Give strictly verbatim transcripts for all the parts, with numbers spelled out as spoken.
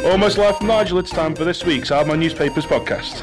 Almost live from Nigel, it's time for this week's Alma Newspapers podcast.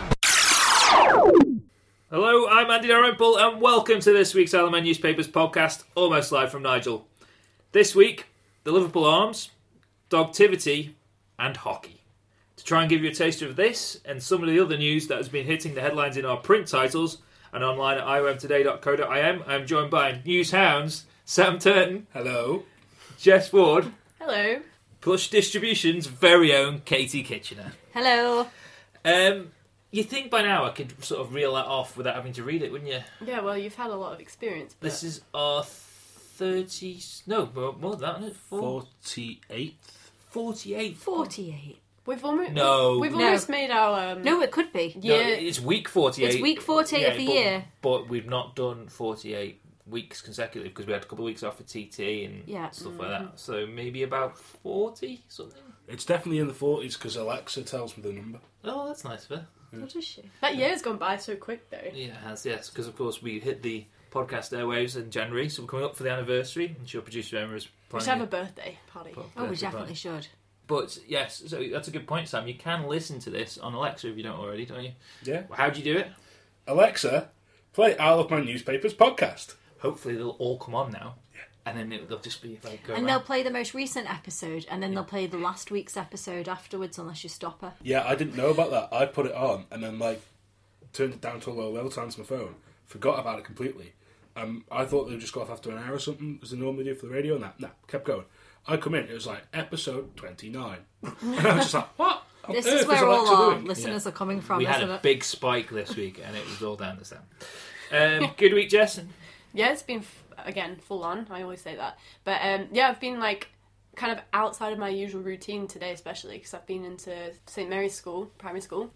Hello, I'm Andy Dalrymple, and welcome to this week's Alma Newspapers podcast, Almost Live from Nigel. This week, the Liverpool Arms, Dogtivity, and hockey. To try and give you a taster of this and some of the other news that has been hitting the headlines in our print titles and online at i o m today dot co dot i m, I'm joined by News Hounds, Sam Turton. Hello. Jess Ford. Hello. Plush Distribution's very own Katie Kitchener. Hello. Um, you think by now I could sort of reel that off without having to read it, wouldn't you? Yeah, well, you've had a lot of experience. But... This is our thirty... No, more, more than that, isn't it? forty-eighth? forty-eight. forty-eight. We've almost... No. We've No. almost made our... Um... No, it could be. No, Yeah. it's week forty-eight. It's week forty-eight yeah, of the but, year. But we've not done forty-eight weeks consecutive because we had a couple of weeks off for T T and Yeah. stuff Mm-hmm. like that. So maybe about forty, something? It's definitely in the forties because Alexa tells me the number. Oh, that's nice of her. What is she? That year's gone by so quick, though. Yeah, it has, yes. Because, of course, we hit the podcast airwaves in January, so we're coming up for the anniversary. And your producer, Emma, is We planning should have a it. birthday party. Well, Oh, we birthday definitely party. should. But, yes, so that's a good point, Sam. You can listen to this on Alexa if you don't already, don't you? Yeah. How do you do it? Alexa, play Isle of Man Newspapers podcast. Hopefully they'll all come on now. And then it, they'll just be like... Go And around. they'll play the most recent episode, and then they'll play the last week's episode afterwards, unless you stop her. Yeah, I didn't know about that. I put it on and then, like, turned it down to a low level to answer my phone. Forgot about it completely. Um, I thought they would just go off after an hour or something, as they normally do for the radio, and that. Nah, kept going. I come in, it was like, episode twenty-nine. And I was just like, what? on This earth is where Alexa all our doing? listeners Yeah. are coming from, We had isn't a it? big spike this week, and it was all down to Sam. Um, good week, Jess. Yeah, it's been, f- again, full on. I always say that. But, um, yeah, I've been, like, kind of outside of my usual routine today, especially, because I've been into Saint Mary's School, primary school.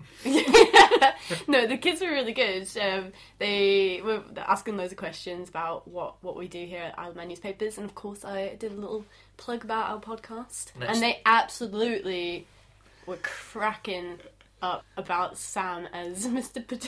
No, the kids were really good. Um, they were asking loads of questions about what, what we do here at Isle of Man Newspapers, and of course I did a little plug about our podcast. Nice. And they absolutely were cracking up about Sam as Mister Potato.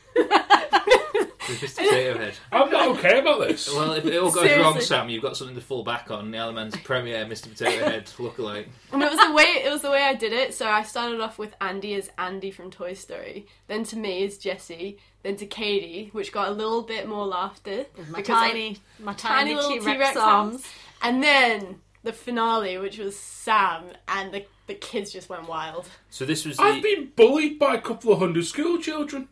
Mister Potato Head. I'm not okay about this. Well, if it all goes Seriously. wrong, Sam, you've got something to fall back on. The Elements premier Mister Potato Head lookalike. And it was the way it was the way I did it. So I started off with Andy as Andy from Toy Story, then to me as Jessie, then to Katie, which got a little bit more laughter. My because I- tiny, my tiny tiny, little T-Rex, T-Rex arms. arms. And then the finale, which was Sam, and the the kids just went wild. So this was the... I've been bullied by a couple of hundred school children.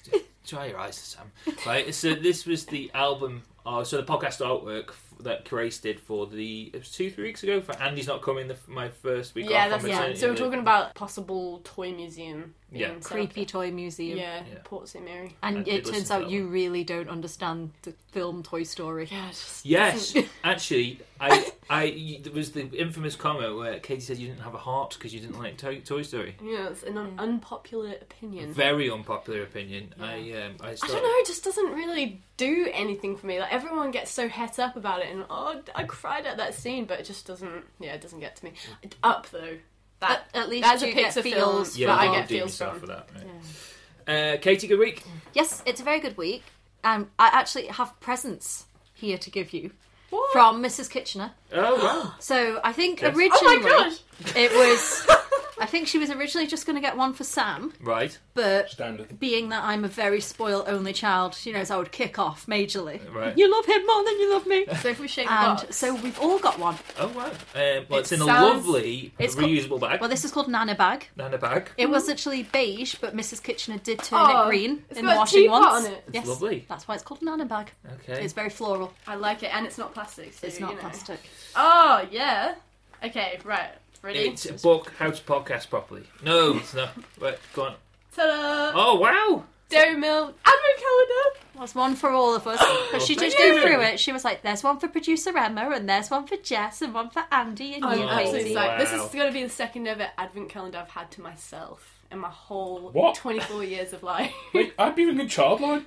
Dry your eyes, Sam. Right, so this was the album, uh, so the podcast artwork f- that Grace did for the, it was two, three weeks ago, for Andy's Not Coming, the, my first week Yeah, off. that's on yeah. maternity So we're leave. talking about possible toy museum. being Yeah. set up. Creepy toy museum. Yeah, Yeah. Port Saint Mary. I And did it listen turns to out that you one. really don't understand the film Toy Story. Yeah, it's just Yes, actually, I, I, there was the infamous comment where Katie said you didn't have a heart because you didn't like Toy, Toy Story. Yeah, it's an un- unpopular opinion. Very unpopular opinion. Yeah. I, um, I, I started, don't know, it just doesn't really do anything for me. Like, everyone gets so het up about it, and oh, I cried at that scene, but it just doesn't, yeah, it doesn't get to me. It's up, though. That, At, at least that's a you get Pixar film feels. Yeah, that I you get can't do feels yourself from. for that. Right. Uh, Katie, good week. Yes, it's a very good week. Um, I actually have presents here to give you What? from Missus Kitchener. Oh, wow. So I think Yes. originally Oh my gosh! it was. I think she was originally just going to get one for Sam, Right, but Standard. being that I'm a very spoiled only child, she knows I would kick off majorly. right. You love him more than you love me. So if we shake the And box. so we've all got one. Oh, wow. Um, well, it's It in a sounds- lovely It's co- reusable bag. Well, this is called Nana Bag. Nana bag. It was actually beige, but Missus Kitchener did turn Oh, it green it's in got a washing teapot once. on it. It's Yes, lovely. that's why it's called Nana Bag. Okay. It's very floral. I like it, and it's not plastic. So, It's not you know. plastic. Oh, yeah. Okay, right. Ready? It's a book, How to Podcast Properly. No, it's not. Wait, go on. Ta-da! Oh, wow. Dairy Milk Advent Calendar! There's one for all of us. But she thank did go you. through it. She was like, there's one for producer Emma, and there's one for Jess, and one for Andy, and I'm you, Oh, absolutely Katie. wow. psyched. This is going to be the second ever Advent Calendar I've had to myself in my whole What? twenty-four years of life. Wait, I'd be ringing Childline.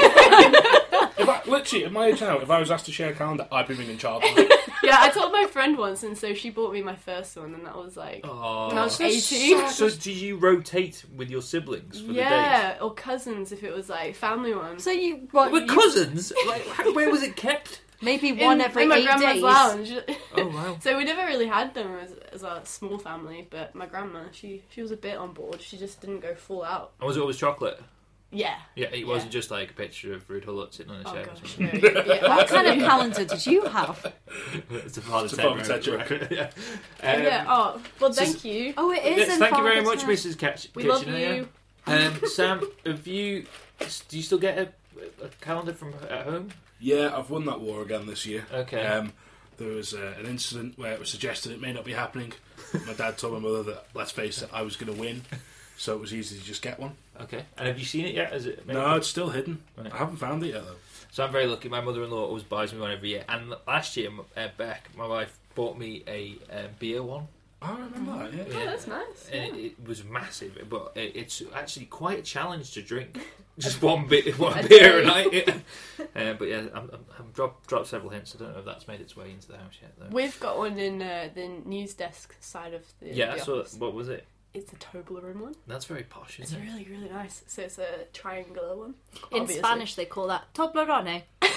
If I, literally, at my age now, if I was asked to share a calendar, I'd be ringing Childline. Yeah, I told my friend once, and so she bought me my first one, and that was like... Oh. When I was so eighteen. So did you rotate with your siblings for the days? Yeah, or cousins if it was like family ones. So you, what, With you, cousins? Like, how, where was it kept? Maybe one in, every in my eight grandma's days. lounge. Oh wow. So we never really had them as, as a small family, but my grandma, she she was a bit on board. She just didn't go full out. And was it always chocolate? Yeah. Yeah, it wasn't just like a picture of Rude Hulot sitting on a Oh chair. gosh, no, yeah, What kind of calendar did you have? It's a Father It's a Ted Father Ted joke. joke. Yeah. Um, yeah. Oh, well, so- thank you. Oh, it is. yes, in thank you very Father much, Ted. Missus Catch- We love Kitchener. you. Um, Sam, have you? Do you still get a, a calendar from at home? Yeah, I've won that war again this year. Okay. Um, there was uh, an incident where it was suggested it may not be happening. My dad told my mother that, let's face it, I was going to win, so it was easy to just get one. Okay. And have you seen it yet? Is it? maybe- No, it's still hidden. Right. I haven't found it yet, though. So I'm very lucky. My mother-in-law always buys me one every year. And last year, uh, Beck, my wife, bought me a uh, beer one. Oh, I remember that, yeah. Oh, that's nice. And Yeah. it, it was massive, but it, it's actually quite a challenge to drink. Just one bit, one A beer a day. night. uh, but yeah, I'm, I'm, I'm dropped, dropped several hints. I don't know if that's made its way into the house yet, though. We've got one in uh, the news desk side of the, yeah, the I saw. office. What was it? It's a Toblerone one. That's very posh, It's isn't it? really, really nice. So it's a triangular one. In obviously. Spanish, they call that Toblerone.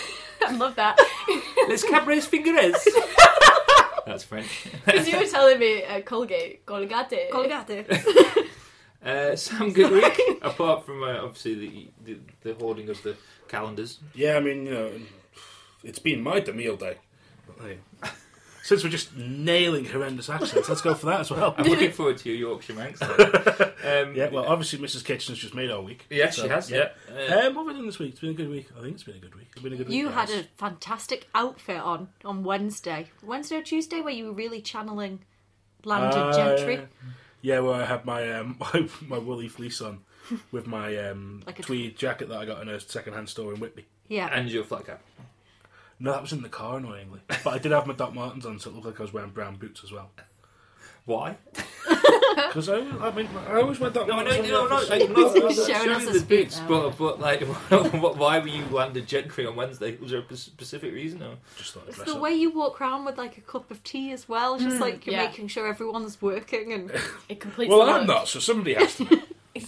I love that. Les cabres fingers. That's French. Because you were telling me uh, Colgate, Colgate. Colgate. Uh, Sam, good week. Apart from uh, obviously the, the the hoarding of the calendars. Yeah, I mean, you know, it's been my meal day. But, hey, since we're just nailing horrendous accents, let's go for that as well. I'm looking forward to your Yorkshire Manx. um, Yeah, well, obviously Missus Kitchener's just made our week. yeah, so, she has. Yeah. Uh, Um, what have we done this week? It's been a good week. I think it's been a good week. It's been a good week. You had guys. a fantastic outfit on on Wednesday. Wednesday or Tuesday, where you were really channeling landed Uh, gentry. Yeah, well, I had my um, my, my woolly fleece on with my um, Like a- tweed jacket that I got in a second-hand store in Whitby. Yeah. and your flat cap. No, that was in the car, annoyingly. But I did have my Doc Martens on, so it looked like I was wearing brown boots as well. Why? Because I, I mean, I always wear Doc No, no, Martens. no, on no, the no, office. no, no, no, Showing showing us the his boots, feet. but, but like, what, why were you landed gentry on Wednesday? Was there a p- specific reason? Or? Just thought I'd It's dress the up. way you walk around with like a cup of tea as well, just like you're yeah. making sure everyone's working and It completes Well, the I'm look. not, so somebody has to be.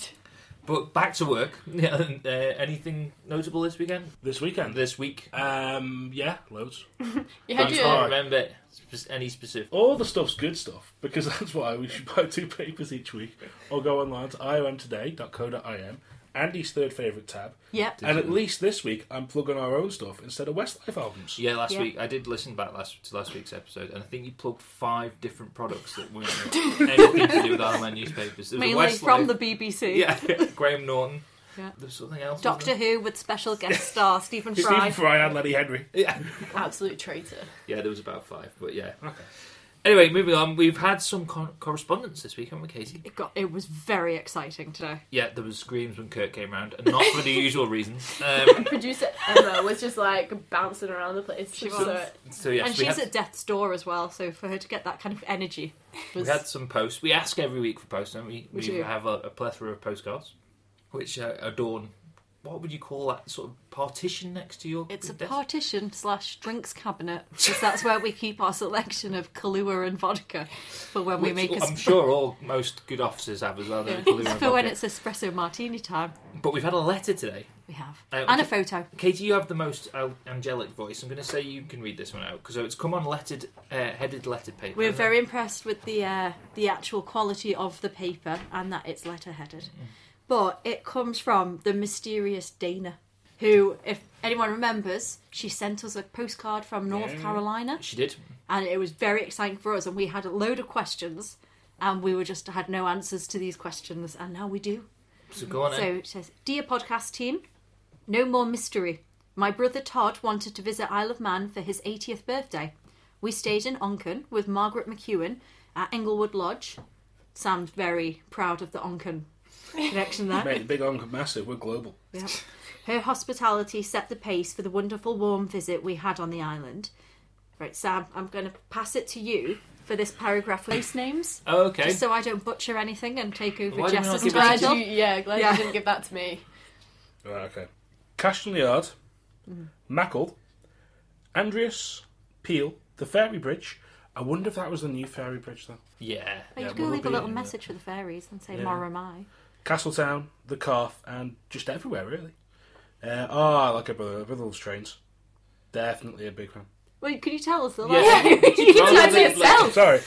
But back to work. Yeah, and, uh, anything notable this weekend? This weekend. This week? Um, yeah, loads. You I had can't your... remember spe- any specific. All the stuff's good stuff, because that's why we should buy two papers each week, or go online to i o m today dot co dot i m, Andy's third favourite tab, yeah. and at least this week I'm plugging our own stuff instead of Westlife albums. Yeah, last Yeah. week I did listen back last to last week's episode, and I think you plugged five different products that weren't anything to do with Iron Man newspapers. There was a Mainly Westlife- from the B B C. yeah, Graham Norton. Yeah. There was something else. Doctor wasn't Who with special guest star Stephen Fry. Stephen Fry and Lenny Henry. there? Yeah, Absolute traitor. yeah, there was about five, but yeah. Okay. Anyway, moving on. We've had some co- correspondence this week, haven't we, Katie? It got. It was very exciting today. Yeah, there was screams when Kurt came round, and not for the usual reasons. Um, Producer Emma was just like bouncing around the place. She So was. so yes, and we she's had, at death's door as well, so for her to get that kind of energy we was. had some posts. We ask every week for posts, don't we? We We do. have a, a plethora of postcards, which uh, adorn. What would you call that sort of partition next to your? It's a desk? partition slash drinks cabinet, because that's where we keep our selection of Kahlua and vodka for when we Which make a. I'm sp- sure all most good officers have as well. Yeah. don't they? Kahlua and for when vodka. it's espresso martini time. But we've had a letter today. We have. Uh, and a okay. photo. Katie, you have the most uh, angelic voice. I'm going to say you can read this one out because it's come on lettered, uh, headed lettered paper. We're hasn't it? very impressed with the uh, the actual quality of the paper and that it's letter-headed. But it comes from the mysterious Dana, who, if anyone remembers, she sent us a postcard from North Yeah. Carolina, She did. and it was very exciting for us, and we had a load of questions, and we were just had no answers to these questions, and now we do. So go on. So then. it says, Dear podcast team, no more mystery. My brother Todd wanted to visit Isle of Man for his eightieth birthday. We stayed in Onken with Margaret McEwen at Englewood Lodge. Sam's very proud of the Onken connection there. Mate, big on massive, we're global. Yep. Her hospitality set the pace for the wonderful warm visit we had on the island. Right, Sam, I'm going to pass it to you for this paragraph place names. Oh, okay. Just so I don't butcher anything and take over Why did we not Jess's give it glad to title. you, yeah, glad Yeah. you didn't give that to me. Right, okay. Cashel Yard, Mackle, Andreas, Peel, the Fairy Bridge. I wonder if that was the new Fairy Bridge, though. Yeah. Oh, you Yeah, can we'll leave a be little in message for the fairies and say, Yeah. More am I. Castletown, the Calf, and just everywhere, really. Uh, oh, I like a brother, brother's trains. definitely a big fan. Wait, could you tell us? The Yeah. last- You can Rather type than, it yourself. Sorry.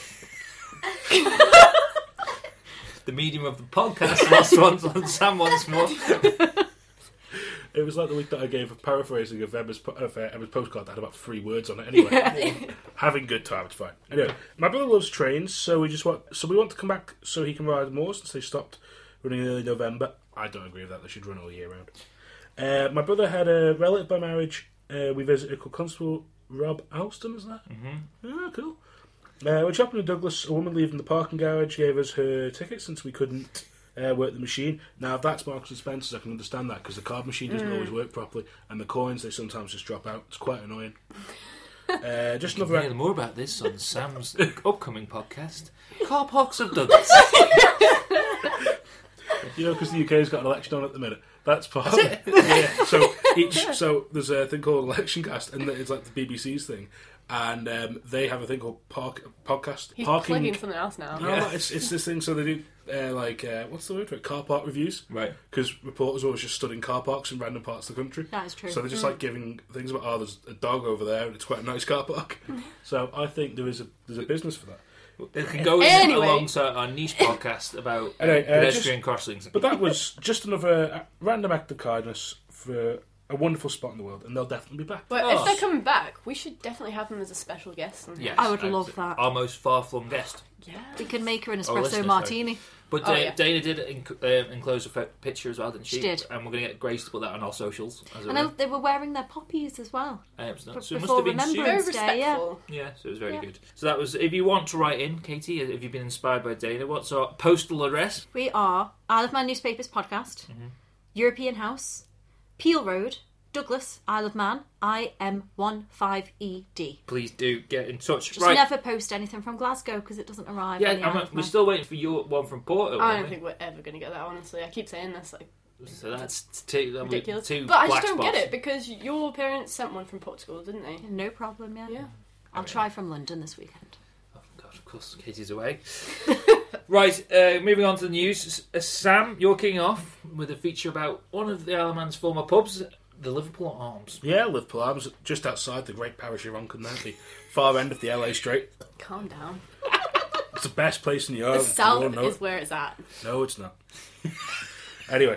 The medium of the podcast lost once on Sam once more. It was like the week that I gave a paraphrasing of Emma's, po- of, uh, Emma's postcard that had about three words on it. Anyway, having good time, it's fine. Anyway, my brother loves trains, so we just want so we want to come back so he can ride more since they stopped running in early November. I don't agree with that; they should run all year round. Uh, my brother had a relative by marriage. Uh, we visited called Constable Rob Alston. Is that? Mm-hmm. Oh, cool. Uh, we're shopping in Douglas. A woman leaving the parking garage gave us her ticket since we couldn't uh, work the machine. Now, if that's Marks and Spencer's, I can understand that because the card machine doesn't Mm. always work properly, and the coins they sometimes just drop out. It's quite annoying. Uh, just You another. can hear more about this on Sam's upcoming podcast, Car Parks of Douglas. You know, because the U K's got an election on at the minute. That's part of it. Yeah. So each, so there's a thing called Election Cast, and it's like the B B C's thing, and um, they have a thing called park podcast. He's parking. plugging something else now. No, no, it's it's this thing. So they do uh, like uh, what's the word for it? Car park reviews. Right. Because reporters are always just stood in car parks in random parts of the country. That is true. So they're just like giving things about, oh, there's a dog over there, and it's quite a nice car park. So I think there is a there's a business for that. It can go in Anyway. alongside our niche podcast about Anyway, uh, pedestrian crossings. But that was just another uh, random act of kindness for a wonderful spot in the world, and they'll definitely be back. But Oh. if they're coming back, we should definitely have them as a special guest. On here. Yes, I would and love that. Our most far-flung guest. Yeah. We can make her an Oh, espresso listeners, martini. But Oh, uh, yeah. Dana did inc- uh, enclose a f- picture as well, didn't she? She did. And we're going to get Grace to put that on our socials. As And a they- they were wearing their poppies as well. um, so, b- so it must before have been Remembrance soon. Very Day, yeah. respectful. Yeah, so it was very Yeah. good. So that was, if you want to write in, Katie, have you been inspired by Dana? What's our postal address? We are Isle of Man Newspapers Podcast, Mm-hmm. European House, Peel Road, Douglas, Isle of Man, I M one five E D. Please do get in touch. Just right. never post anything from Glasgow because it doesn't arrive. Yeah, on the I'm, Isle of we're Man. still waiting for your one from Porto. I aren't don't we? think we're ever going to get that, honestly. I keep saying this, like, So that's two, that'll be ridiculous. two But I black just don't spots. get it, because your parents sent one from Portugal, didn't they? No problem, yeah. Yeah. I'll try from London this weekend. Oh, God, of course, Katie's away. Right, uh, moving on to the news. S- Sam, you're kicking off with a feature about one of the Isle of Man's former pubs, the Liverpool Arms. Yeah, Liverpool Arms, just outside the great parish of Onchan, at the far end of the L A Strait. Calm down. It's the best place in the The island. south You all know is it. where it's at. No, it's not. Anyway,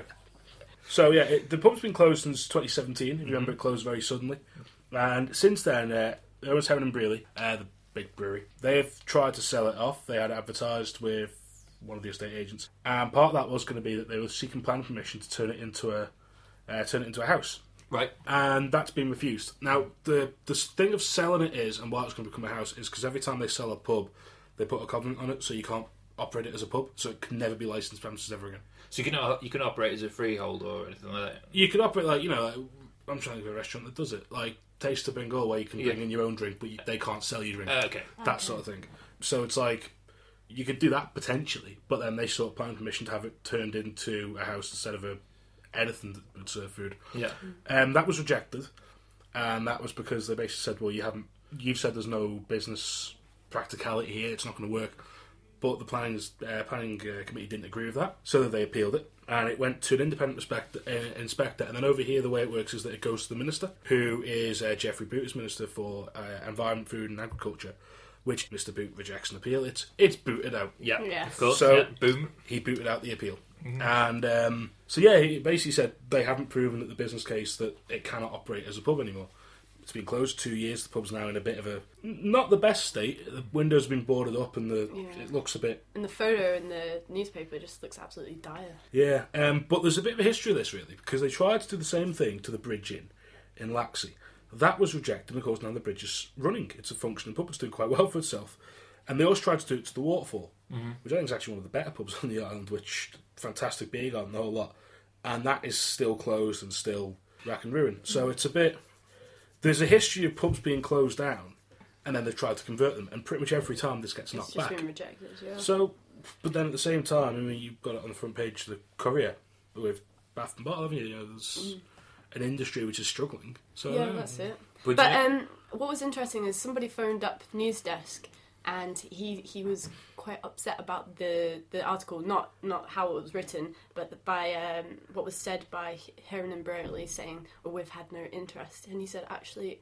so yeah, it, the pub's been closed since twenty seventeen. If you remember, it closed very suddenly, and since then, uh, there was Heron and Brearley, uh, the big brewery. They have tried to sell it off. They had it advertised with one of the estate agents, and part of that was going to be that they were seeking planning permission to turn it into a uh, turn it into a house. Right. And that's been refused. Now, the the thing of selling it is, and why it's going to become a house, is because every time they sell a pub, they put a covenant on it, so you can't operate it as a pub, so it can never be licensed premises ever again. So you can you can operate as a freehold or anything like that. You can operate like, you know, like, I'm trying to go to a restaurant that does it, like Taste of Bengal, where you can bring Yeah. in your own drink, but you, they can't sell you drink. Uh, okay. That sort of thing. So it's like, you could do that potentially, but then they sought planning permission to have it turned into a house instead of a anything that would serve food. Yeah. Um, that was rejected, and that was because they basically said, well, you haven't, you've said there's no business practicality here, it's not going to work. But the planning, uh, planning uh, committee didn't agree with that, so they appealed it, and it went to an independent respect, uh, inspector. And then over here, the way it works is that it goes to the minister, who is uh, Geoffrey Boot, is Minister for uh, Environment, Food and Agriculture, which Mister Boot rejects an appeal. It's it's booted out. Yeah. Yeah. Of course. So- yeah. Boom. He booted out the appeal. And um, so, yeah, he basically said they haven't proven that the business case that it cannot operate as a pub anymore. It's been closed two years. The pub's now in a bit of a not the best state. The windows have been boarded up, and the Yeah. it looks a bit And the photo in the newspaper just looks absolutely dire. yeah. Um, but there's a bit of a history of this really, because they tried to do the same thing to the Bridge Inn in Laxey. That was rejected, and of course now the bridge is running. It's a functioning pub. It's doing quite well for itself. And they always tried to do it to the Waterfall, mm-hmm. which I think is actually one of the better pubs on the island. Which fantastic beer garden, the whole lot, and that is still closed and still rack and ruin. So it's a bit. There's a history of pubs being closed down, and then they've tried to convert them, and pretty much every time this gets It's knocked just back. been rejected, yeah. So, but then at the same time, I mean, you've got it on the front page of the Courier with Bath and Bottle, haven't you? You know, there's an industry which is struggling. So yeah, that's it. But, But you- um, what was interesting is somebody phoned up News Desk, and he, he was quite upset about the, the article, not not how it was written, but by um, what was said by Heron and Brearley saying, "Well, we've had no interest," and he said, "Actually,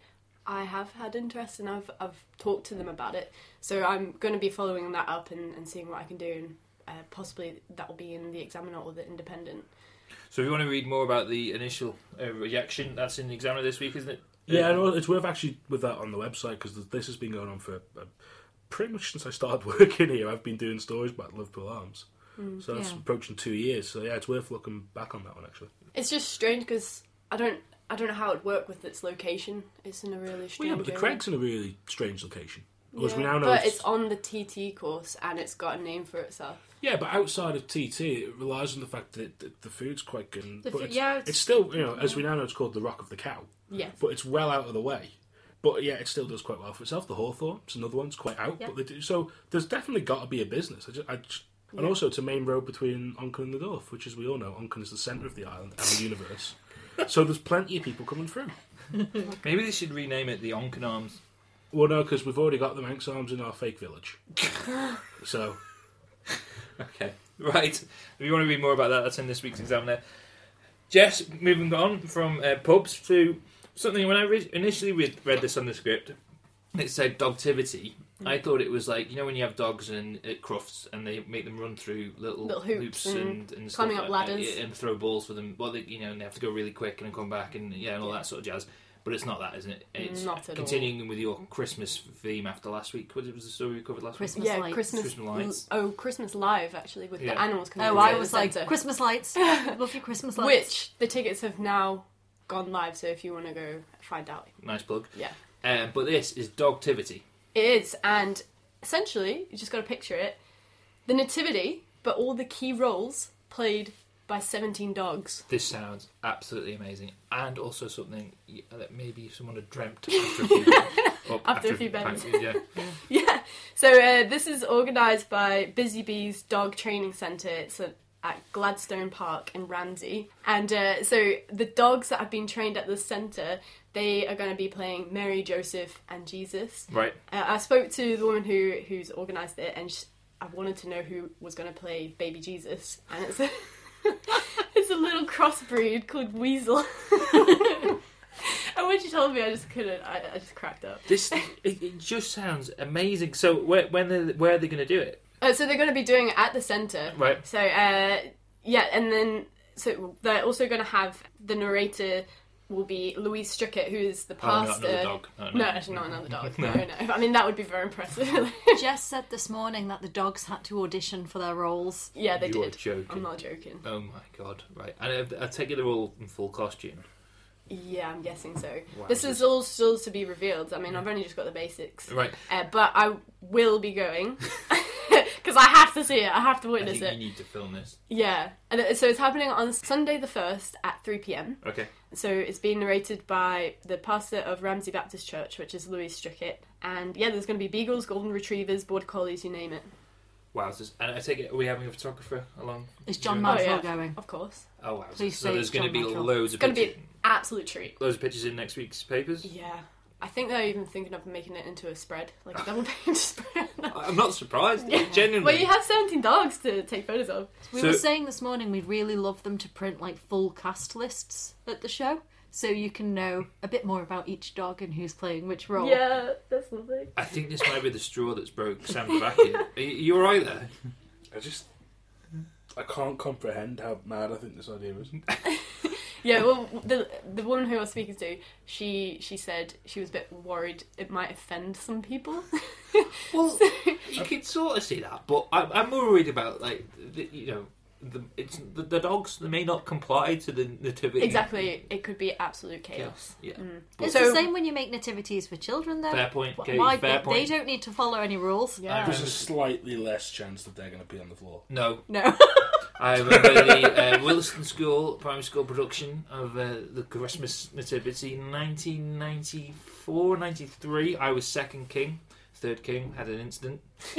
I have had interest, and I've I've talked to them about it. So I'm going to be following that up and, and seeing what I can do, and uh, possibly that will be in the Examiner or the Independent. So if you want to read more about the initial uh, reaction, that's in the Examiner this week, isn't it? Yeah, I know it's worth actually with that on the website, because this has been going on for uh, pretty much since I started working here. I've been doing stories about Liverpool Arms. Mm. So that's Yeah. approaching two years. So yeah, it's worth looking back on that one, actually. It's just strange because I don't I don't know how it'd work with its location. It's in a really Well, strange yeah, but the area. Craig's in a really strange location. As we Yeah, now know, but it's, it's on the T T course and it's got a name for itself. yeah, but outside of T T, it relies on the fact that the, the food's quite good. and- The but fu- it's, yeah, it's, it's- still, you know, as we now know, it's called the Rock of the Cow. Yes. But it's well out of the way. But yeah, it still does quite well for itself. The Hawthorn, it's another one. It's quite out, Yeah. but they do. So there's definitely got to be a business. I just, I just, And Yeah. also, it's a main road between Onken and the Dorf, which, as we all know, Onken is the centre of the island and the universe. So there's plenty of people coming through. Maybe they should rename it the Onken Arms. Well, no, because we've already got the Manx Arms in our fake village. So, Okay, right. If you want to read more about that, that's in this week's Examiner. Jess, moving on from uh, pubs to something. When I re- initially read, read this on the script, it said dogtivity. I thought it was like, you know, when you have dogs in at Crufts and they make them run through little, Little hoops and, and and stuff climbing up like- ladders. and throw balls for them. Well, they, you know, and they have to go really quick and then come back and yeah, and all Yeah. that sort of jazz. But it's not that, isn't it? It's Not at continuing with your Christmas theme after last week. What was the story we covered last Christmas yeah, lights. Christmas. Christmas lights. Oh, Christmas Live actually with Yeah. the animals coming. Oh, into I the was like, centre. Christmas lights. Love your Christmas lights. Which the tickets have now gone live. So if you want to go find out, week. Nice plug. yeah, Um, but this is dogtivity. it is. And essentially, you just got to picture it: the nativity, but all the key roles played by seventeen dogs. This sounds absolutely amazing, and also something that maybe someone had dreamt after a few, up, After a few bends. Yeah. Yeah. So uh, this is organised by Busy Bees Dog Training Centre. It's a, at Gladstone Park in Ramsey. And uh, so the dogs that have been trained at the centre, they are going to be playing Mary, Joseph and Jesus. Right. Uh, I spoke to the woman who who's organised it, and she, I wanted to know who was going to play Baby Jesus. And it's a, it's a little crossbreed called Weasel. And when she told me, I just couldn't. I, I just cracked up. This it, it just sounds amazing. So where when they where are they going to do it? Uh, so they're going to be doing it at the centre. Right. So, uh, yeah, and then so they're also going to have the narrator will be Louise Strickett, who is the Oh, not pastor. another dog. No, no. No, actually not another dog. No. no. no, I mean, that would be very impressive. Jess said this morning that the dogs had to audition for their roles. Yeah, they You're did. joking. I'm not joking. Oh my god! Right, and I, I take it they're all in full costume. Yeah, I'm guessing so. Wow, this this is all still to be revealed. I mean, I've only just got the basics. Right. Uh, but I will be going. Because I have to see it. I have to I witness think it. you need to film this. Yeah. And it- so it's happening on Sunday the first at three p.m. Okay. So it's being narrated by the pastor of Ramsey Baptist Church, which is Louise Strickett. And yeah, there's going to be beagles, golden retrievers, border collies, you name it. Wow. So this- and I take it, are we having a photographer along? Is John during- Maxwell Oh, yeah. going? Of course. Oh wow. Please so say there's it's going to John be Maxwell. loads of It's going to be pictures. an absolute treat. Loads of pictures in next week's papers. Yeah. I think they're even thinking of making it into a spread, like a double page spread. I'm not surprised. Yeah. Genuinely. Well, you have seventeen dogs to take photos of. We So- were saying this morning we'd really love them to print like full cast lists at the show, so you can know a bit more about each dog and who's playing which role. Yeah, that's lovely. I think this might be the straw that's broke Sam's back in. Are you, you all right there? I just... I can't comprehend how mad I think this idea is. Yeah, well, the the woman who I was speaking to, she she said she was a bit worried it might offend some people. Well, you can sort of see that, but I'm, I'm more worried about like the, you know the it's the, the dogs. They may not comply to the nativity. Exactly, it could be absolute chaos. Yeah. It's So- the same when you make nativities for children, though. Fair point, Wh- Katie, Why fair they, point. they don't need to follow any rules. Yeah. There's a slightly less chance that they're going to be on the floor. No, No. I remember the uh, Williston School primary school production of uh, the Christmas Nativity, nineteen ninety-four, ninety-three. I was second king, third king had an incident,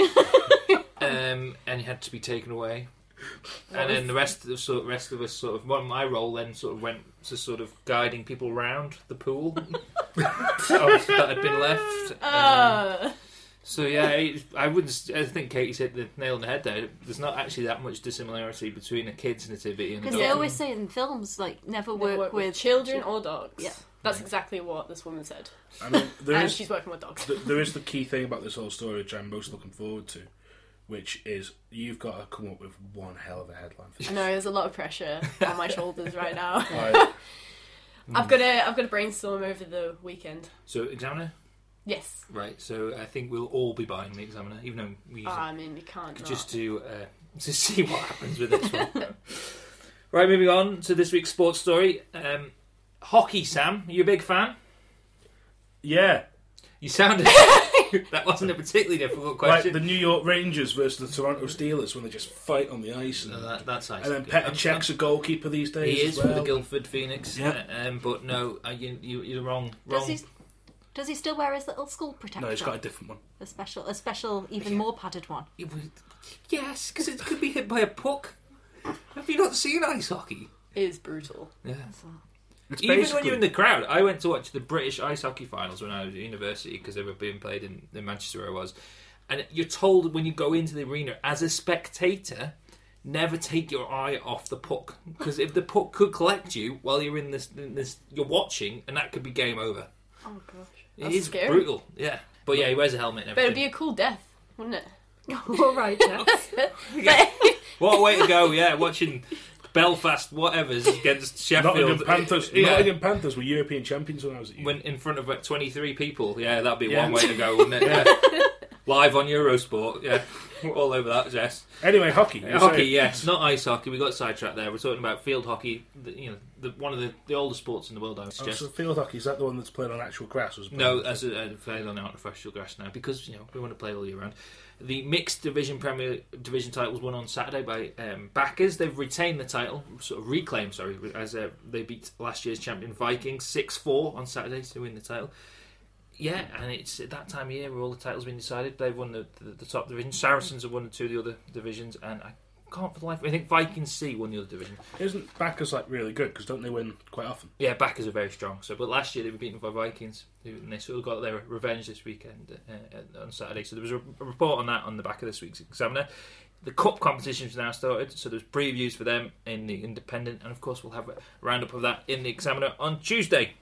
um, and he had to be taken away. And then the rest of the sort rest of us sort of well, my role then sort of went to sort of guiding people around the pool of, that had been left. Um, Uh, So yeah, it, I wouldn't. I think Katie's hit the nail on the head there. There's not actually that much dissimilarity between a kid's nativity and a Because dog. they always say in films, like, never work, Never work with... with children or dogs. Yeah. That's exactly what this woman said. I mean, there And is she's working with dogs. th- there is the key thing about this whole story, which I'm most looking forward to, which is you've got to come up with one hell of a headline for this. I know there's a lot of pressure on my shoulders right now. Like, I've got to I've got to brainstorm over the weekend. So Examiner, Yes. right? So I think we'll all be buying the Examiner, even though we use Oh, it I mean, you can't not. just to uh, to see what happens with this one. Right, moving on to this week's sports story. Um, hockey, Sam. Are you a big fan? yeah, You sounded. That wasn't a particularly difficult like question. the New York Rangers versus the Toronto Steelers when they just fight on the ice. And, No, that, that's ice. and then Petr Cech's a goalkeeper these days. He as is for well. the Guildford Phoenix. Yeah. Uh, um, but no, uh, you, you, you're wrong. Does Wrong. he, does he still wear his little skull protector? No, he's got a different one. A special, a special, even more padded one. It was- Yes, because it could be hit by a puck. Have you not seen ice hockey? It is brutal. Yeah. It's Even when basically- you're in the crowd, I went to watch the British ice hockey finals when I was at university because they were being played in, in Manchester where I was. And you're told when you go into the arena as a spectator, never take your eye off the puck because if the puck could collect you while you're in this, in this, you're watching, and that could be game over. Oh gosh. It That's is scary. brutal, yeah. But yeah, he wears a helmet and But it'd everything. be a cool death, wouldn't it? All right, yeah. What a way to go! Yeah, watching Belfast whatever's against Sheffield. Nottingham Panthers. Yeah. Nottingham Panthers were European champions when I was at uni. When in front of like twenty-three people, yeah, that'd be Yeah. one way to go, wouldn't it? Yeah. Live on Eurosport, yeah, all over that. Yes, Anyway, hockey. you were hockey, saying. yes, not ice hockey. We got sidetracked there. We're talking about field hockey. The, you know, the, one of the, the oldest sports in the world. I would Oh, suggest. so field hockey, is that the one that's played on actual grass? Or is it No, played- as a, a played on artificial grass now because you know we want to play all year round. The mixed division Premier Division title was won on Saturday by um, Backers. They've retained the title, sort of reclaimed, sorry, as uh, they beat last year's champion Vikings six four on Saturday to win the title. Yeah, and it's at that time of year where all the titles have been decided. They've won the, the, the top division. Saracens have won two of the other divisions, and I can't for the life of me. I think Vikings C won the other division. Isn't Backers like really good? Because don't they win quite often? Yeah, Backers are very strong. So, but last year they were beaten by Vikings, who, and they sort of got their revenge this weekend uh, on Saturday. So there was a, a report on that on the back of this week's Examiner. The cup competitions have now started, so there's previews for them in the Independent, and of course we'll have a roundup of that in the Examiner on Tuesday.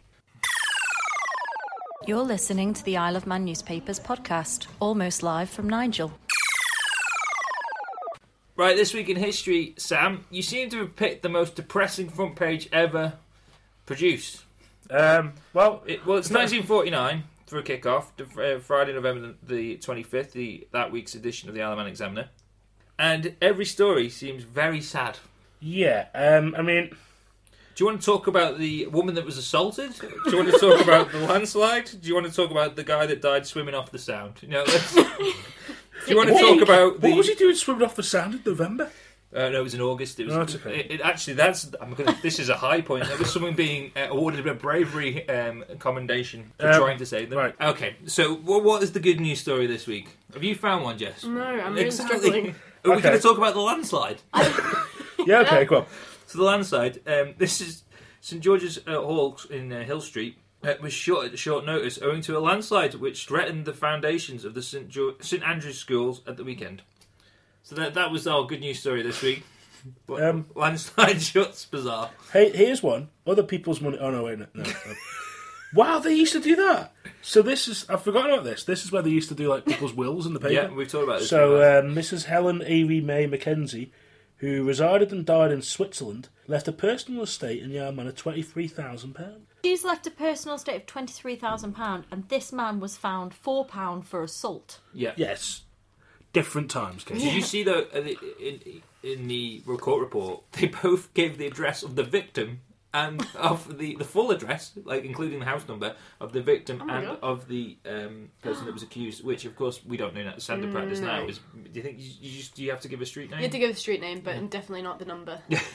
You're listening to the Isle of Man Newspapers podcast, almost live from Nigel. Right, this week in history, Sam, you seem to have picked the most depressing front page ever produced. Um, well, It, well, it's nineteen forty-nine for a kick-off, uh, Friday, November the twenty-fifth, the that week's edition of the Isle of Man Examiner. And every story seems very sad. yeah. Um, I mean, Do you want to talk about the woman that was assaulted? Do you want to talk about the landslide? Do you want to talk about the guy that died swimming off the Sound? You know, let's, do you want to what, talk about the? what was he doing swimming off the Sound in November? Uh, no, it was in August. It was. Oh, it's okay. it, it, actually, that's. I'm gonna. This is a high point. There was someone being uh, awarded a bravery um, commendation for Um, trying to save them. right. Okay. So, what, what is the good news story this week? Have you found one, Jess? No, I'm really struggling. Are we Okay. going to talk about the landslide? Yeah, okay, go on. So the landslide. Um, this is St George's uh, Hall in uh, Hill Street. Uh, was shut at short notice owing to a landslide which threatened the foundations of the St Jo- St Andrew's schools at the weekend. So that that was our good news story this week. What- Um, landslide shuts bizarre. Hey, here's one. Other people's money. Oh, no, wait, no. no. Wow, they used to do that. So this is, I've forgotten about this. This is where they used to do like people's wills in the paper. Yeah, we've talked about this. So before. um, Missus Helen Avery May Mackenzie, who resided and died in Switzerland, left a personal estate in the Isle of Man of twenty-three thousand pounds. She's left a personal estate of twenty-three thousand pounds, and this man was found four pounds for assault. yeah. Yes. Different times, Kate. Did you see though uh, the- in in the court report they both gave the address of the victim and of the, the full address, like including the house number of the victim Oh my and God. of the um, person that was accused, which of course we don't know that standard practice No. now. Is do you think you, you just do you have to give a street name? You have to give a street name, but definitely not the number.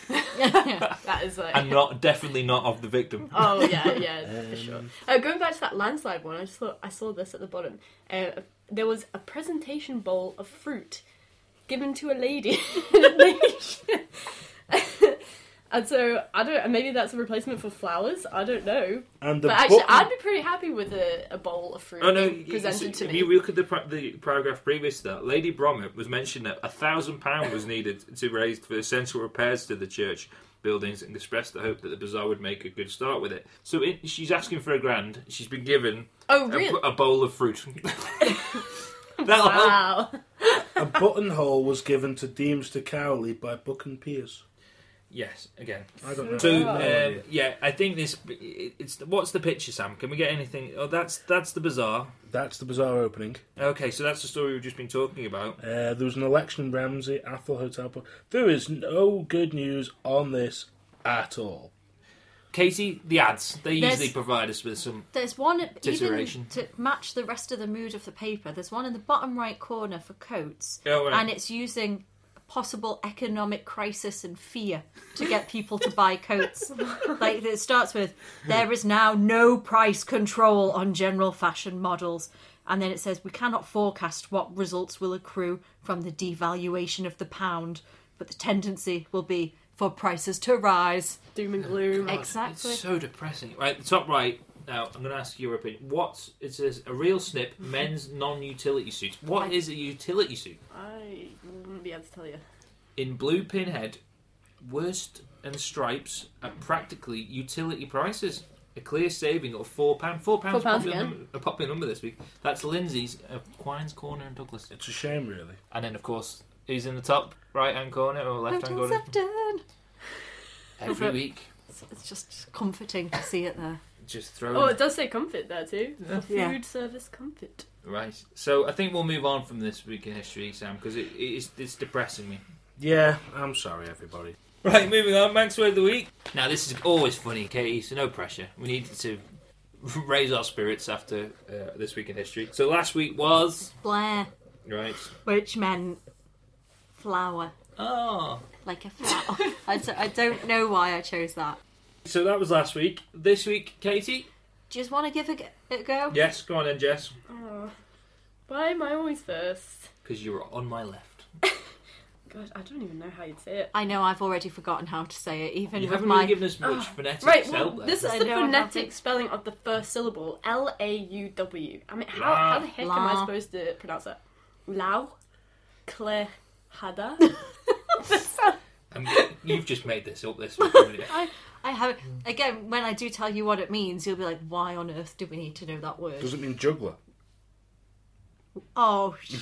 That is like. And not definitely not of the victim. Oh yeah, yeah, for sure. Uh, going back to that landslide one, I just thought I saw this at the bottom. Uh, there was a presentation bowl of fruit given to a lady in a nation. And so, I don't and maybe that's a replacement for flowers, I don't know. And the But actually, button- I'd be pretty happy with a, a bowl of fruit Oh no! being presented so, to if me. you look at the, par- the paragraph previous to that, Lady Bromett was mentioned that a thousand pound was needed to raise for essential repairs to the church buildings, and expressed the hope that the bazaar would make a good start with it. So it, she's asking for a grand. She's been given Oh, a, really? a bowl of fruit. That'll help. Wow. A buttonhole was given to Deemster Cowley by Buck and Pierce. Yes, again. I don't know. So No um, idea. yeah, I think this. It's what's the picture, Sam? Can we get anything? Oh, that's that's the bazaar. That's the bazaar opening. Okay, so that's the story we've just been talking about. Uh, there was an election in Ramsey, Athol Hotel. There is no good news on this at all. Katie, the ads. They There's- usually provide us with some. There's one, Titteration. even to match the rest of the mood of the paper, there's one in the bottom right corner for coats, Oh, right. and it's using possible economic crisis and fear to get people to buy coats. Like, it starts with, there is now no price control on general fashion models. And then it says, we cannot forecast what results will accrue from the devaluation of the pound, but the tendency will be for prices to rise. Doom and gloom. Exactly. It's so depressing. Right, the top right. Now, I'm going to ask your opinion. What's it says a real snip men's non-utility suits. What is a utility suit? I wouldn't be able to tell you. In blue pinhead, Worst and Stripes at practically utility prices. A clear saving of four pound. Four pounds. Four pounds a popular again. number, a popular number this week. That's Lindsay's of Quines Corner and Douglas. It's a shame, really. And then, of course, who's in the top right hand corner or left hand Hotels corner? have done. Every week, It's, it's just comforting to see it there. just throw. Oh, it does say comfort there too. Food Yeah. service comfort. Right. So I think we'll move on from this week in history, Sam, because it, it's, it's depressing me. Yeah, I'm sorry, everybody. Right, moving on. Manx word of the week. Now, this is always funny, Katie, so no pressure. We need to raise our spirits after uh, this week in history. So last week was... Blair, Right. which meant flower. Oh. Like a flower. I, d- I don't know why I chose that. So that was last week. This week, Katie? Do you just want to give it a go? Yes, go on then, Jess. Oh, why am I always first? Because you were on my left. God, I don't even know how you'd say it. I know I've already forgotten how to say it, even You with haven't my... really given us much phonetic Right, help well, there. this is I the know I phonetic haven't. spelling of the first syllable. L A U W. I mean, how, La. how the heck am La. I supposed to pronounce that? Lau? Cle... Hada? Um, you've just made this up this week, haven't you? I, I have... Again, when I do tell you what it means, you'll be like, why on earth do we need to know that word? Does it mean juggler? Oh, sh-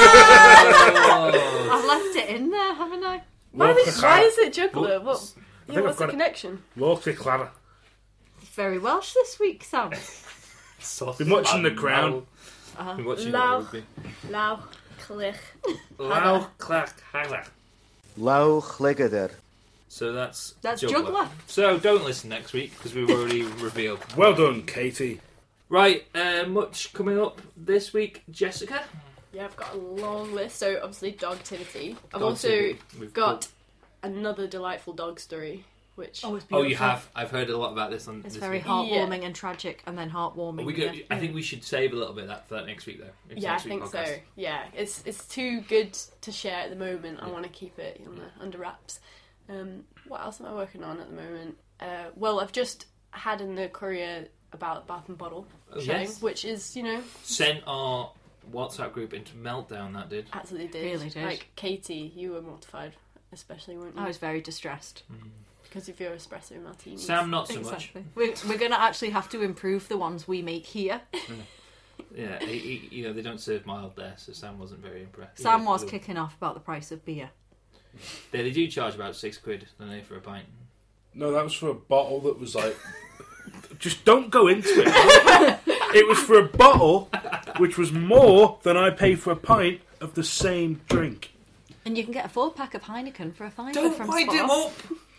Oh. I've left it in there, haven't I? why, Lorca is, why Clara. is it juggler? What? I Yeah, think what's I've the got it. connection? Lorca Clara. Very Welsh this week, Sam. Been watching The Crown. Uh-huh. Been watching Lau. that rugby. Lau. Clich. Lau, clack, hagla. Lau chligader. So that's That's juggler. So don't listen next week because we've already revealed. Well done, Katie. Right, uh, much coming up this week, Jessica. Yeah, I've got a long list. So, obviously, Dogtivity. I've Dogtivity. also We've got another delightful dog story, which... Oh, it's Oh, beautiful. you have. I've heard a lot about this on It's this very week. heartwarming and tragic, and then heartwarming. We could, again. I think we should save a little bit of that for that next week, though. It's Yeah, I next week think so. podcast. Yeah, it's it's too good to share at the moment. I want to keep it on the, under wraps. Um, what else am I working on at the moment? Uh, well, I've just had in the courier about Bath and Bottle Oh, showing, yes. which is, you know, Sent our WhatsApp group into meltdown. That did. absolutely did. Really did. Like Katie, you were mortified, especially, weren't you? I was very distressed. Because of your espresso martinis. Sam, not so Exactly. We're, we're going to actually have to improve the ones we make here. much. Yeah, he, he, you know they don't serve mild there, so Sam wasn't very impressed. Sam Yeah, was they- kicking off about the price of beer. They, they do charge about six quid, don't they, for a pint? No, that was for a bottle that was like... Just don't go into it. It was for a bottle which was more than I paid for a pint of the same drink. And you can get a four pack of Heineken for a fiver Don't from wind Spar. him up.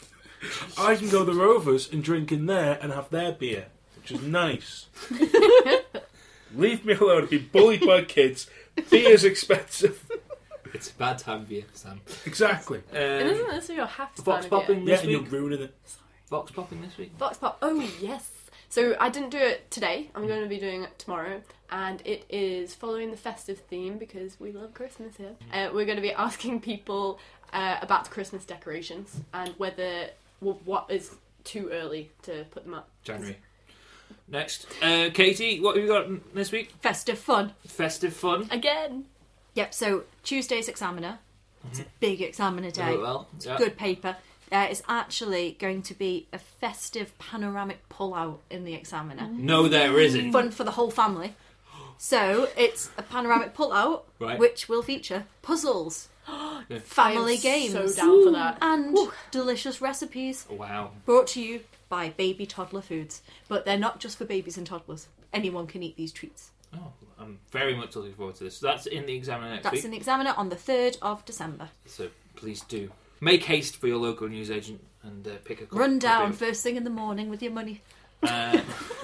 I can go to the Rovers and drink in there and have their beer, which is nice. Leave me alone. Be bullied by kids. Beer's expensive. It's a bad time for you, Sam. Exactly. It Um, isn't necessarily your half time Vox of popping Yeah, this and you're week. ruining it. Vox popping this week. Vox Pop. Oh, yes. So I didn't do it today. I'm going to be doing it tomorrow. And it is following the festive theme because we love Christmas here. Uh, we're going to be asking people uh, about Christmas decorations and whether w- what is too early to put them up. January. Next, uh, Katie, what have you got this week? Festive fun. Festive fun. Again. Yep, so Tuesday's Examiner. It's a big Examiner day. Oh, well, It's yeah. good paper. Uh, it's actually going to be a festive panoramic pull-out in the Examiner. No, there isn't. Fun for the whole family. So it's a panoramic pull-out, Right. which will feature puzzles, family I am games, so down for that. and delicious recipes. Wow. Brought to you by Baby Toddler Foods. But they're not just for babies and toddlers. Anyone can eat these treats. Oh, I'm very much looking forward to this. So that's in the Examiner next That's week. in the Examiner on the third of December. So please do. Make haste for your local newsagent and uh, pick a copy. Run down copy first thing in the morning with your money. of- Uh,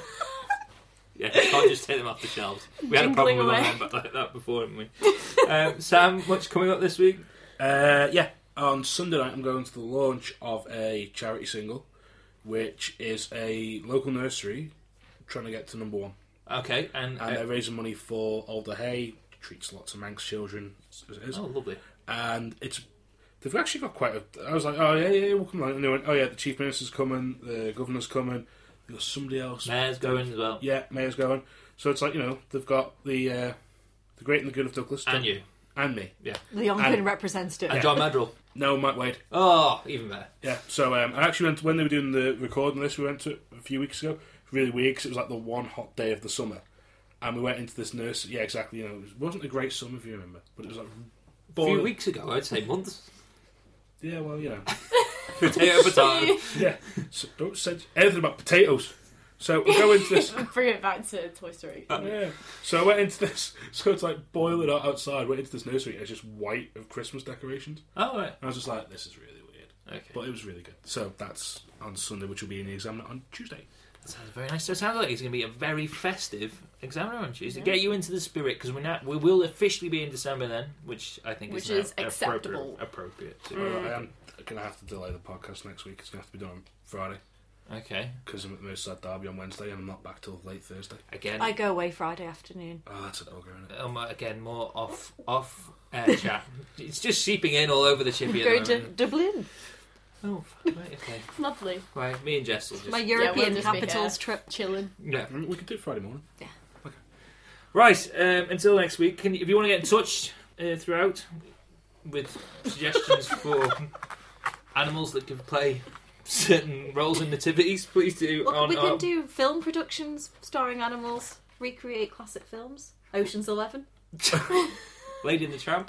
yeah, you can't just take them off the shelves. We had a problem with Jingling one like that- that before, didn't we? Um, Sam, what's coming up this week? Uh, yeah, on Sunday night I'm going to the launch of a charity single, which is a local nursery trying to get to number one. Okay, and... And uh, they're raising money for Alder Hay, treats lots of Manx children, as it is. oh, lovely. And it's they've actually got quite a... I was like, oh, yeah, yeah, we'll come along. And they went, oh, yeah, the Chief Minister's coming, the Governor's coming, they've got somebody else. Mayor's going as well. Yeah, Mayor's going. So it's like, you know, they've got the uh, the Great and the Good of Douglas. And you. And me. The young And- pin representative. And John Madrill. No, Mike Wade. Oh, even better. Yeah, so um, I actually went to, when they were doing the recording of this, we went to it a few weeks ago. It was really weird because it was like the one hot day of the summer. And we went into this nursery. Yeah, exactly. You know, it wasn't a great summer, if you remember. But it was like... A few boiling- weeks ago, I'd say months. Yeah, well, you know. Potato, potato. Yeah. So don't say anything about potatoes. So we go into this... Bring it back to Toy Story. Yeah. So I went into this... So it's like boiling hot outside. Went into this nursery and it's just white of Christmas decorations. Oh, right. And I was just like, this is really weird. Okay. But it was really good. So that's on Sunday, which will be in the Examiner on Tuesday. That sounds very nice. So it sounds like it's going to be a very festive Examiner on Tuesday. Get you into the spirit, because we now we will officially be in December then, which I think Which is, now is acceptable. Appropriate. appropriate to- Well, I am going to have to delay the podcast next week. It's going to have to be done on Friday. Okay. Because I'm at the Merseyside Derby on Wednesday and I'm not back till late Thursday. Again, I go away Friday afternoon. Oh, that's a dogger, isn't it? um, again, more off off air chat. It's just seeping in all over the chippy at Go the to moment. Dublin. Oh, right, okay. Lovely. Right, me and Jess will just... My we'll European just be capitals here. trip. Chilling. Yeah. Mm, We could do it Friday morning. Right, um, until next week, can you, if you want to get in touch uh, throughout with suggestions for animals that can play certain roles in nativities, please do. Well, on we can our- do film productions starring animals, recreate classic films. Ocean's Eleven. Lady and the Tramp.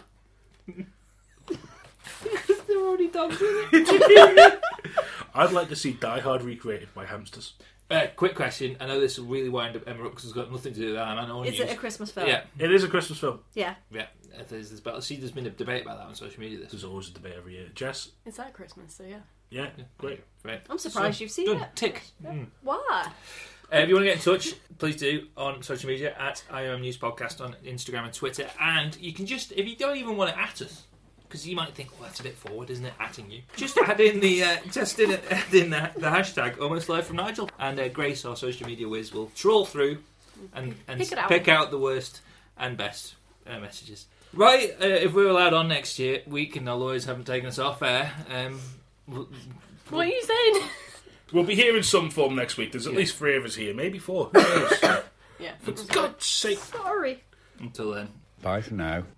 There are already dogs in it. I'd like to see Die Hard recreated by hamsters. Uh, quick question. I know this will really wind up Emma up because it's got nothing to do with that. And I know Is news. it a Christmas film? Yeah, It is a Christmas film. Yeah. yeah. Uh, There's this, but see, there's been a debate about that on social media. This There's always a debate every year. Jess? It's at Christmas, so yeah. Yeah, great. Right. I'm surprised So, you've seen done. it. Tick. Mm. Why? Uh, if you want to get in touch, please do on social media at I O M News Podcast on Instagram and Twitter. And you can just, if you don't even want to at us, because you might think, well, that's a bit forward, isn't it? Atting you. Just add in the uh, just in, add in the, the hashtag Almost Live from Nigel, and uh, Grace, our social media whiz, will trawl through and, and Pick it out. pick out the worst and best uh, messages. Right, uh, if we're allowed on next year, week and our lawyers haven't taken us off air. Um, we'll- What are you saying? We'll be here in some form next week. There's at Yeah. least three of us here, maybe four. Who knows? Yeah. For God's sake. Sorry. until then. Bye for now.